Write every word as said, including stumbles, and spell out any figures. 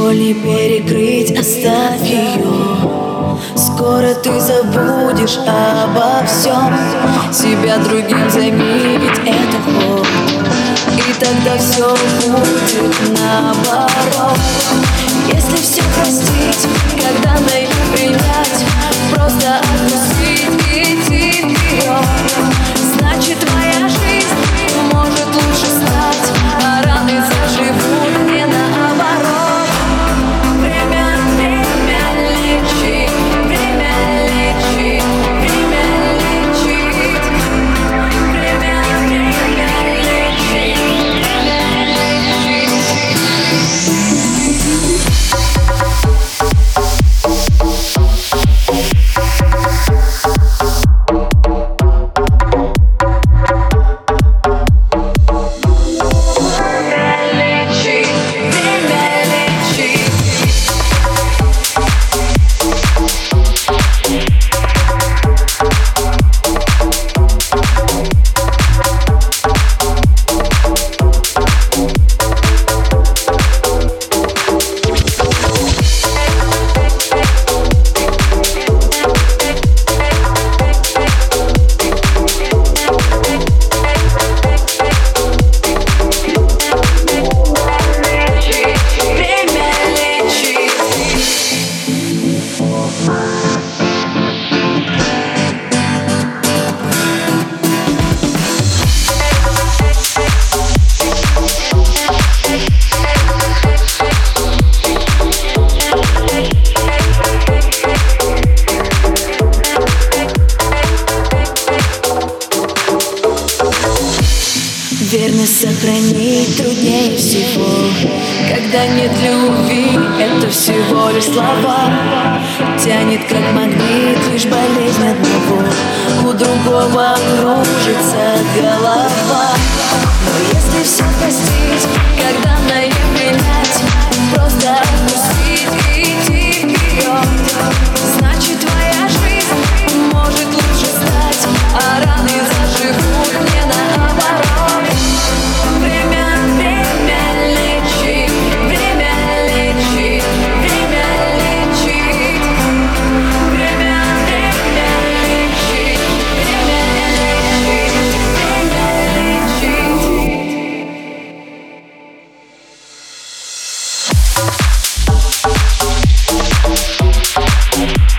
боль не перекрыть, оставь ее. Скоро ты забудешь обо всем, себя другим займи, ведь это ход. И тогда все будет наоборот. Если все простить, когда наив принять, просто отпустить и идти вперед, значит твоя жизнь может лучше стать, а раны заживут не наоборот. Время, время лечит, время лечит, время лечит. Время, время лечит, время лечит. Верность сохранить труднее всего, когда нет любви, это всего лишь слова. Тянет как магнит, лишь болезнь одного, у другого кружится голова. Но если все простить, когда наив принять, просто отпустить и идти вперед, значит твоя жизнь может лучше стать, а раны заживут не наоборот. We'll be right back.